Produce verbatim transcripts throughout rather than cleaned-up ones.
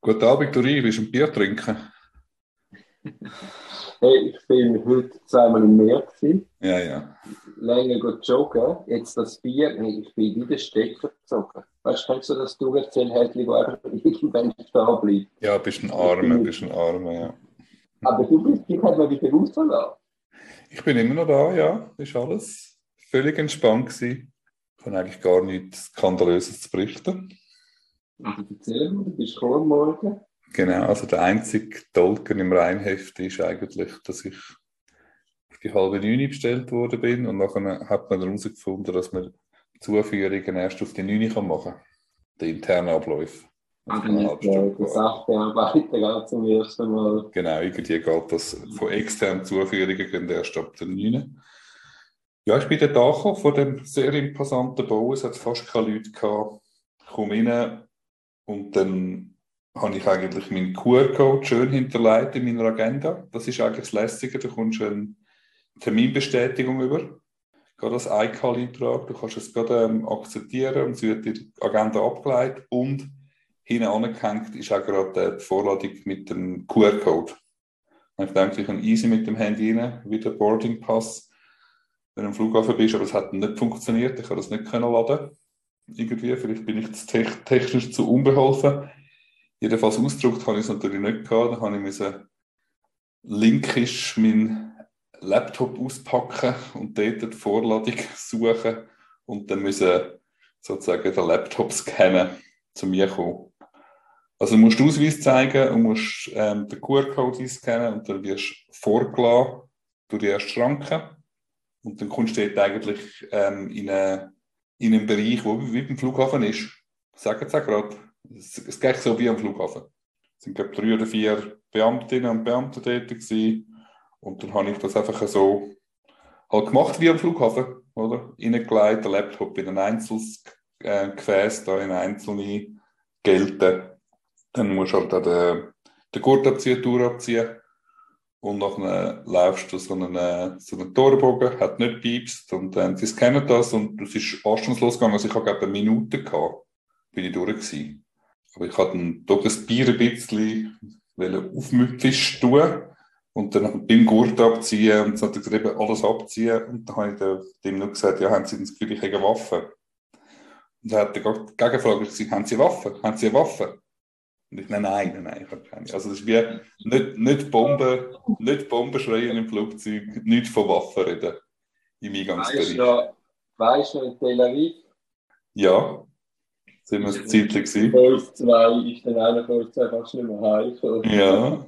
Guten Abend, Uri, willst du ein Bier trinken? Hey, ich bin heute zweimal im Meer gewesen, Ja, ja. länger gut joggen. Jetzt das Bier, hey, ich bin wie der Stecker gezogen. Weißt du, kennst du das Durchzählhältchen, wo einfach irgendwann da bleibt? Ja, bist ein Ich bin Armer, bist nicht. ein Armer, ja. Aber du bist, dich hat man wieder rausgelassen. Ich bin immer noch da, ja. Ist alles völlig entspannt gewesen. Ich habe eigentlich gar nichts Skandalöses zu berichten. Also erzähl mir, du bist gekommen am Morgen. Genau, also der einzige Dolken im Rheinheft ist eigentlich, dass ich auf die halbe Neune bestellt worden bin und nachher hat man herausgefunden, dass man Zuführungen erst auf die Neune kann machen kann. Die internen Abläufe. Ah, Also dann eine ist halbe Stunde der, der gewartet. Sachbearbeiter gerade zum ersten Mal. Genau, irgendwie geht das von externen Zuführungen gehen erst ab der Neune. Ja, ich bin dort angekommen, von dem sehr imposanten Bau. Es hat fast keine Leute gehabt. Ich komme rein und dann habe ich eigentlich meinen Q R-Code schön hinterlegt in meiner Agenda. Das ist eigentlich das Lässige. Du kommst eine Terminbestätigung über. Gerade als I C A L-Eintrag. Du kannst es gerade ähm, akzeptieren und es wird in die Agenda abgeleitet. Und hinten angehängt ist auch gerade die Vorladung mit dem Q R-Code. Ich denke, ich kann easy mit dem Handy rein, wie der Boarding Pass, wenn du am Flughafen bist, aber es hat nicht funktioniert. Ich konnte das nicht können laden. Irgendwie, vielleicht bin ich te technisch zu unbeholfen. Jedenfalls ausgedruckt habe ich es natürlich nicht gehabt. Dann habe ich müssen linkisch meinen Laptop auspacken und dort die Vorladung suchen und dann müssen sozusagen den Laptop scannen, zu mir kommen. Also du musst Ausweis zeigen und musst ähm, den Q R-Code einscannen und dann wirst du vorgelassen durch die erste Schranke. Und dann kommst du dort eigentlich ähm, in, eine, in einen Bereich, wo wie beim Flughafen ist. Sagen Sie auch gerade. Es, es geht so wie am Flughafen. Es sind glaube drei oder vier Beamtinnen und Beamte dort gewesen. Und dann habe ich das einfach so halt gemacht wie am Flughafen, oder? Reingelegt, den Laptop in ein einzelnes äh, Gefäß, da in einzelne gelten. Dann musst du halt auch den, den Gurt abziehen, die Tour abziehen. Und nachher läufst du so einen, so einen Torbogen, hat nicht piepst und äh, sie scannen das und es ist anstandslos gegangen. Also ich habe glaube eine Minute gehabt, bin ich durch gewesen. Aber ich hatte dann doch das Bier ein bisschen aufmüpfisch tun und dann beim Gurt abziehen und dann hat er gesagt, eben alles abziehen und dann habe ich dem nur gesagt, ja, haben Sie das Gefühl, ich habe eine Waffe? Und dann hat er die Gegenfrage gesagt, haben Sie eine Waffe? Haben Sie eine Waffe? Und ich, nein, nein, nein, nein, ich habe keine. Also das ist wie nicht, nicht Bomben, nicht Bomben schreien im Flugzeug, nicht von Waffen reden im Weißt du Eingangsbereich. noch, weißt du noch in Tel Aviv? Ja, sind wir Ist ein dann Zeitchen von gewesen. uns zwei, ist dann einer von uns zwei fast nicht mehr heimgekommen. Ja,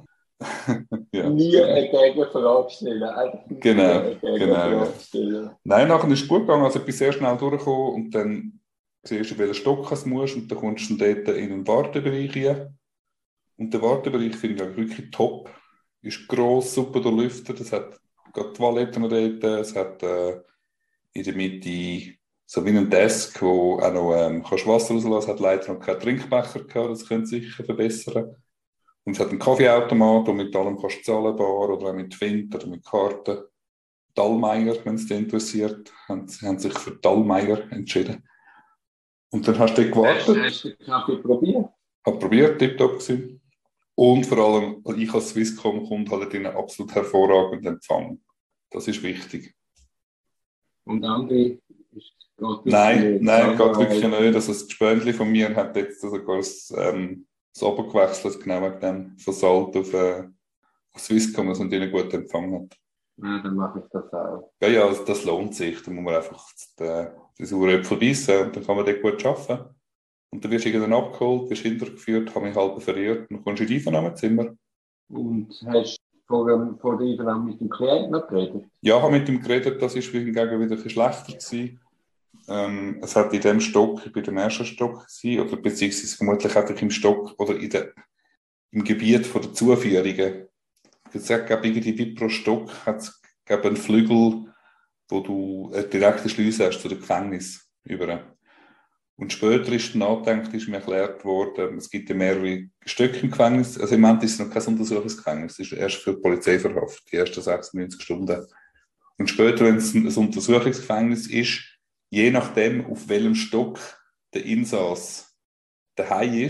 ja, Nie genau. eine Gegenfrage stellen, einfach nie Genau, eine genau, ja. Gegenfrage stellen. Nein, nachher ist es gut gegangen, also ich bin sehr schnell durchgekommen und dann siehst du, welchen Stock du musst und dann kommst du dann dort in den Wartebereich rein. Und der Wartebereich finde ich wirklich top. Ist gross, super durchlüftet. Es hat gerade Toiletten dort. Es hat äh, in der Mitte so wie einen Desk, wo auch noch ähm, kannst Wasser rauslassen. Es hat leider noch keinen Trinkbecher gehabt. Das könnte sicher verbessern. Und es hat einen Kaffeeautomat, wo mit allem kannst du zahlen, bar oder auch mit Wind oder mit Karten. Dallmayr, wenn es dich interessiert, haben, sie haben sich für Dallmayr entschieden. Und dann hast du dort Hast, gewartet. hast du den Kaffee probiert? Hab probiert, tipptopp gewesen. Und vor allem, ich als Swisscom-Kunde halt einen absolut hervorragenden Empfang. Das ist wichtig. Und andere ist geht wirklich Nein, nicht. nein, geht wirklich Andere nicht. Also das Gespönli von mir hat jetzt sogar das, ähm, das Abo gewechselt, genau wegen dem von Salt auf, äh, auf Swisscom, dass man die einen guten Empfang hat. ja, dann mache ich das auch. Ja, ja, das, das lohnt sich. Da muss man einfach die, die sauren Äpfel beißen und dann kann man dort gut arbeiten. Und dann wirst du irgendwann abgeholt, wirst hintergeführt, habe mich halb verirrt und dann kommst du in die Einvernahmezimmer. Und hast du vor, dem- vor der Einvernahme mit dem Klienten noch geredet? Ja, habe mit ihm geredet, das war hingegen wieder ein bisschen schlechter gewesen. Ähm, es hat in dem Stock, ich war im ersten Stock gewesen, oder beziehungsweise vermutlich hat ich im Stock oder in der, im Gebiet von der Zuführungen. Es hat, glaube ich, irgendwie wie pro Stock hat es, glaube einen Flügel, wo du eine direkte Schleuse hast zu dem Gefängnis über. Und später ist dann nachgedacht, ist mir erklärt worden, es gibt ja mehrere Stöcke im Gefängnis. Also im Moment ist es noch kein Untersuchungsgefängnis, es ist erst für die Polizeiverhaft, die ersten sechsundneunzig Stunden. Und später, wenn es ein Untersuchungsgefängnis ist, je nachdem, auf welchem Stock der Insass daheim ist,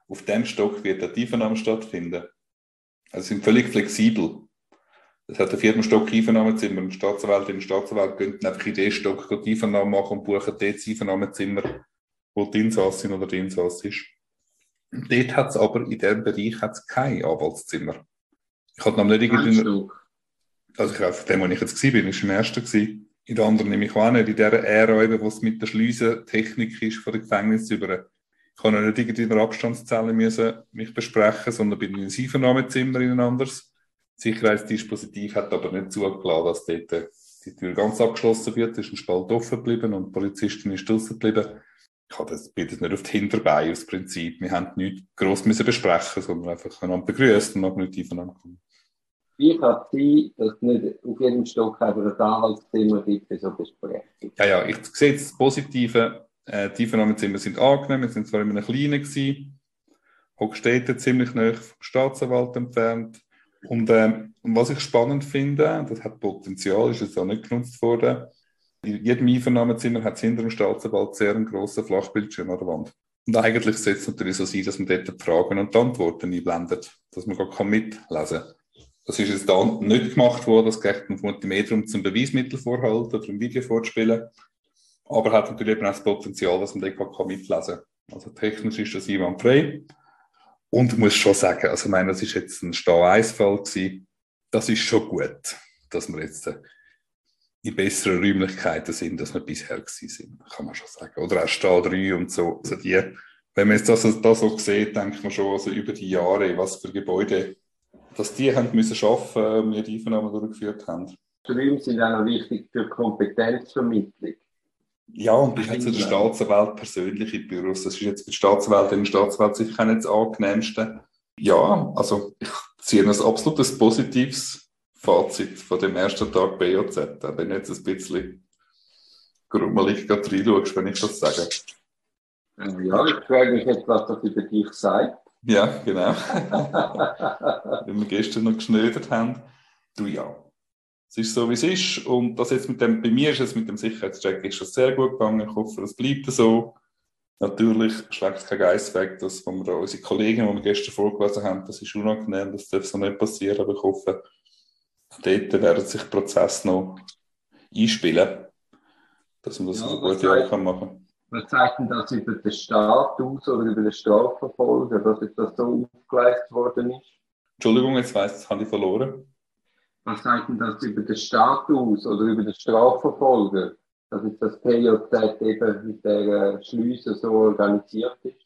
auf dem Stock wird eine Einvernahme stattfinden. Also sie sind völlig flexibel. Es hat ein vierten Stock Einvernahmezimmer und Staatsanwältinnen und Staatsanwälte gehen einfach in den Stock die Einvernahme machen und buchen dort das Einvernahmezimmer, wo die Insassin oder der Insass ist. Und dort hat es aber, in diesem Bereich hat's kein Anwaltszimmer. Ich hatte noch nicht irgendwie... Also ich, auf dem, wo ich jetzt war, bin ich im ersten gewesen. In der anderen nehme ich auch nicht. In dieser Ära, wo es mit der Schliessentechnik ist von der Gefängnis über. Ich habe noch nicht irgendwie in der Abstandszelle müssen mich besprechen, sondern bin in ein Einvernahmezimmer in ein anderes. Das Sicherheitsdispositiv hat aber nicht zugelassen, dass dort die Tür ganz abgeschlossen wird. Es ist ein Spalt offen geblieben und die Polizistin ist draussen geblieben. Ich habe das, bin das nicht auf die Hinterbeine aus Prinzip. Wir haben nichts gross müssen besprechen, sondern einfach einander begrüßt und noch nicht aufeinander kommen. Wie kann es sein, dass es nicht auf jedem Stock ein Anwaltszimmer gibt für so Besprechungen? Ja, ja, ich sehe das Positive. Äh, die Einvernahmezimmer sind angenehm. Wir sind zwar in einem kleinen gewesen, Hochstädte ziemlich nahe vom Staatsanwalt entfernt. Und ähm, was ich spannend finde, das hat Potenzial, ist jetzt auch nicht genutzt worden. In jedem Einvernahmezimmer hat es hinter dem Staatsanwalt sehr einen grossen Flachbildschirm an der Wand. Und eigentlich sollte es natürlich so sein, dass man dort die Fragen und die Antworten einblendet, dass man gar mitlesen kann. Das ist jetzt da nicht gemacht worden, das geht mehr darum, zum Beweismittel vorhalten oder ein Video vorzuspielen. Aber hat natürlich eben auch das Potenzial, dass man dort mitlesen kann. Also technisch ist das einwandfrei. Und ich muss schon sagen, also ich meine, das ist jetzt ein Steh-eins-Fall gewesen. Das ist schon gut, dass wir jetzt in besseren Räumlichkeiten sind, als wir bisher gewesen sind, kann man schon sagen. Oder auch Steh drei und so. Also die, wenn man jetzt das, das so sieht, denkt man schon, also über die Jahre, was für Gebäude, dass die haben müssen arbeiten, wir die Einvernahmen durchgeführt haben. Die Räume sind auch noch wichtig für Kompetenzvermittlung. Ja, und ich habe zu der Staatsanwalt persönliche Büros. Das ist jetzt für die Staatsanwältinnen und Staatsanwälte sicher nicht das angenehmste. Ja, also ich ziehe ein absolutes positives Fazit von dem ersten Tag B J Z. Wenn du jetzt ein bisschen grummelig gerade reinschaust, wenn ich das sage. Ja, ich frage mich jetzt, was das über dich sagt. Ja, genau. Wenn wir gestern noch geschnödert haben. Du ja. Es ist so, wie es ist. Und das jetzt mit dem, bei mir ist es mit dem Sicherheitscheck ist das sehr gut gegangen. Ich hoffe, es bleibt so. Natürlich schlägt es kein Geist weg, dass wenn wir da unsere Kollegen, die wir gestern vorgelesen haben, das ist unangenehm, das darf so nicht passieren. Aber ich hoffe, dort werden sich die Prozesse noch einspielen, dass man das ja, eine gute Art machen kann. Was zeigt denn das über den Staat aus oder über den Strafverfolger, dass jetzt das so aufgeleistet worden ist? Entschuldigung, jetzt weiss ich, das habe ich verloren. Was sagt denn das über den Staat aus oder über den Strafverfolger, dass jetzt das P J Z eben mit der Schliesse so organisiert ist?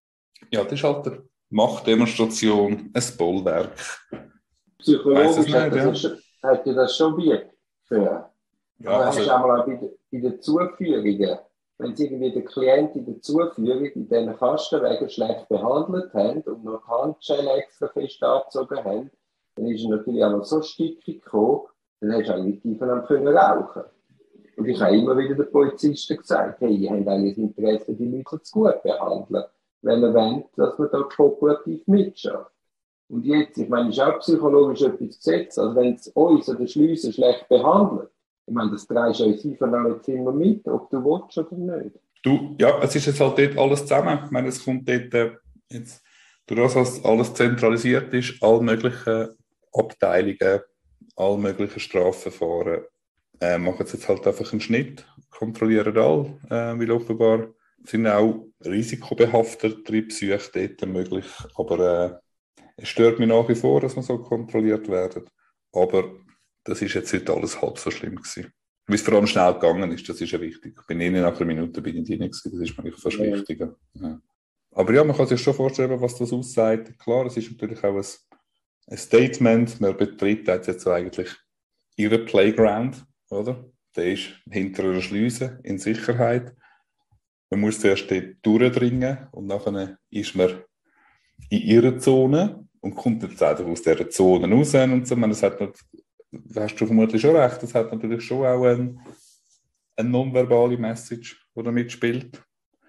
Ja, das ist halt eine Machtdemonstration, ein Bollwerk. Psychologisch nicht, hat, das ja. hat ja das schon Wirk für. Ja, aber also, hast du auch mal bei, bei den Zuführungen, wenn sie irgendwie den Klient in der Zuführung in diesen Kastenwegen schlecht behandelt haben und noch Handschellen extra fest angezogen haben, dann ist er natürlich auch noch so stickig gekommen, dann hast du eigentlich die von ihm können rauchen. Und ich habe immer wieder den Polizisten gesagt, hey, ihr habt eigentlich das Interesse, die Leute zu gut behandeln, wenn ihr wollt, dass man da kooperativ mitschafft. Und jetzt, ich meine, ist auch psychologisch etwas gesetzt, also wenn es uns oder Schliessen schlecht behandelt, ich meine, das drehst du uns einfach jetzt immer mit, ob du willst oder nicht. Du, ja, es ist jetzt halt dort alles zusammen. Ich meine, es kommt dort äh, jetzt, durch das, dass alles zentralisiert ist, alle möglichen Abteilungen, alle möglichen Strafverfahren, äh, machen jetzt halt einfach einen Schnitt, kontrollieren alle, äh, weil offenbar sind auch risikobehaftere Psyche dort möglich, aber äh, es stört mich nach wie vor, dass wir so kontrolliert werden, aber das ist jetzt nicht alles halb so schlimm gewesen. Weil es vor allem schnell gegangen ist, das ist ja wichtig. Ich bin eh nach einer Minute bin ich drin gewesen, das ist mir fast ja. wichtiger. Ja. Aber ja, man kann sich schon vorstellen, was das aussagt. Klar, es ist natürlich auch ein, ein Statement, man betritt jetzt eigentlich ihren Playground, oder? Der ist hinter einer Schleuse in Sicherheit. Man muss zuerst dort durchdringen und nachher ist man in ihrer Zone und kommt jetzt auch aus dieser Zone raus und so. Das hat nicht, da hast du vermutlich schon recht, das hat natürlich schon auch eine, eine nonverbale Message, die da mitspielt.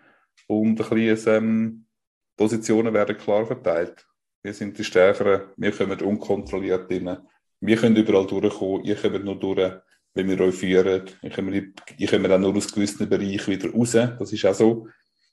Und ein bisschen, ähm, Positionen werden klar verteilt. Wir sind die Stärkeren, wir kommen unkontrolliert rein. Wir können überall durchkommen, ihr kommt nur durch, wenn wir euch führen. Ihr kommt, ihr kommt auch nur aus gewissen Bereichen wieder raus. Das ist auch so.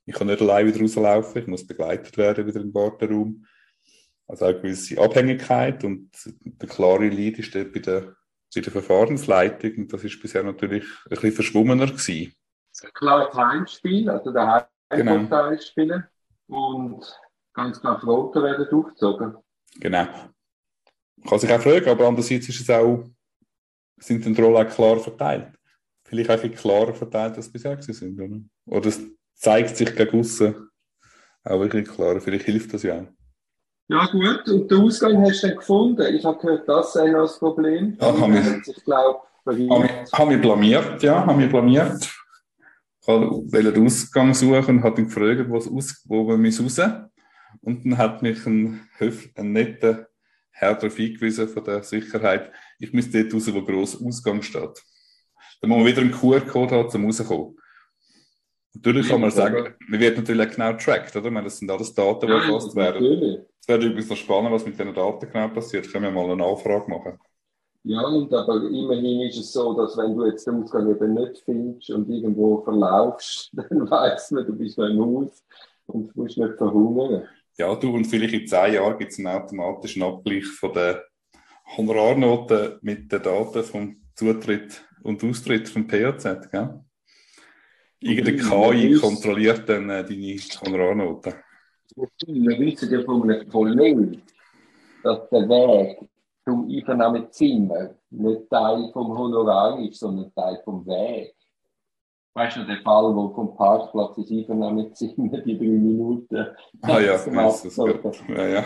Ich kann nicht allein wieder rauslaufen, ich muss begleitet werden wieder im Warteraum. Also auch eine gewisse Abhängigkeit und der klare Lead ist dort bei der, bei der Verfahrensleitung und das ist bisher natürlich ein bisschen verschwommener gewesen. Klar, Heimspiel, also der Heimvorteil genau. spielen und ganz klar Quoten werden durchgezogen. Genau. Man kann sich auch fragen, aber andererseits ist es auch, sind die Rollen auch klar verteilt. Vielleicht auch ein bisschen klarer verteilt, als bisher sind, oder? Oder es zeigt sich gegen aussen auch wirklich klarer. Vielleicht hilft das ja auch. Ja gut, und den Ausgang hast du dann gefunden? Ich habe gehört, das sei noch das Problem. Ja, habe mich, ich glaube, hab mich blamiert, ja, habe mich blamiert. Ich wollte den Ausgang suchen und habe ihn gefragt, wo, aus, wo wir müssen raus. Und dann hat mich ein, ein netter Herr darauf hingewiesen von der Sicherheit, ich müsste dort raus, wo gross Ausgang steht. Dann muss man wieder einen Q R-Code haben, um rauszukommen. Natürlich kann man sagen, man wird natürlich auch genau tracked, oder? Ich meine, das sind alles Daten, die erfasst werden. Es wäre übrigens noch spannend, was mit diesen Daten genau passiert. Können wir mal eine Nachfrage machen. Ja, und aber immerhin ist es so, dass wenn du jetzt den Ausgang eben nicht findest und irgendwo verlaufst, dann weiss man, du bist noch im Haus und musst nicht verhungern. Ja, du, und vielleicht in zehn Jahren gibt es einen automatischen Abgleich von den Honorarnoten mit den Daten vom Zutritt und Austritt vom P A Z, gell? Irgendeine K I kontrolliert dann äh, deine Honorarnoten. Wir wissen ja von einem Kollegen, dass der Weg zum Einvernahmezimmer nicht Teil vom Honorar ist, sondern Teil vom Weg. Weißt du, der Fall, wo vom Parkplatz ins Einvernahmezimmer die drei Minuten. Ah ja, das ist gut. Ja, ja.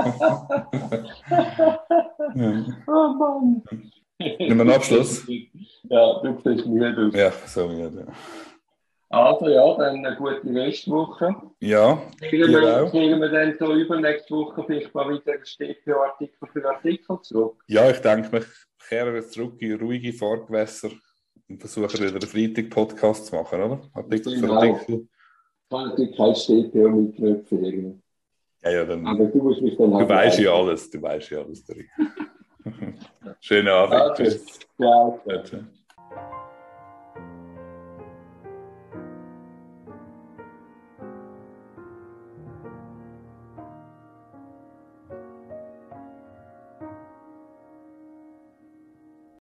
ja. Oh Mann. Nehmen wir einen Abschluss? Ja, du siehst müde aus. Ja, so müde. Ja. Also ja, dann eine gute Restwoche. Ja, kriegen wir, kriegen wir dann so übernächste Woche vielleicht mal wieder einen S T P O-Artikel für Artikel zurück? Ja, ich denke, wir kehren zurück in ruhige Fahrgewässer und versuchen wieder einen Freitag-Podcast zu machen, oder? Artikel für Artikel. Ich kann natürlich kein S T P O mitknüpfen. Ja, ja, dann. Aber du musst mich dann Du weißt ja alles, du weißt ja alles drin. Schönen Abend. Okay. Ciao. Ja,